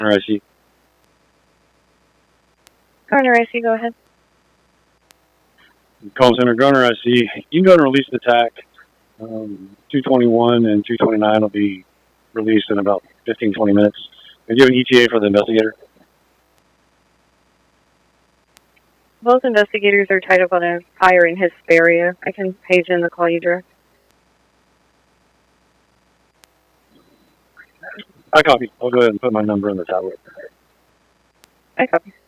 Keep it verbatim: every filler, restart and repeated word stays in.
I C. Gunner I C, go ahead. Call center, Gunner I C. You can go and release the T A C. Um, two twenty-one and two twenty-nine will be released in about fifteen, twenty minutes. And you have an E T A for the investigator? Both investigators are tied up on a fire in Hesperia. I can page in the call you direct. I copy. I'll go ahead and put my number in the tablet. I copy.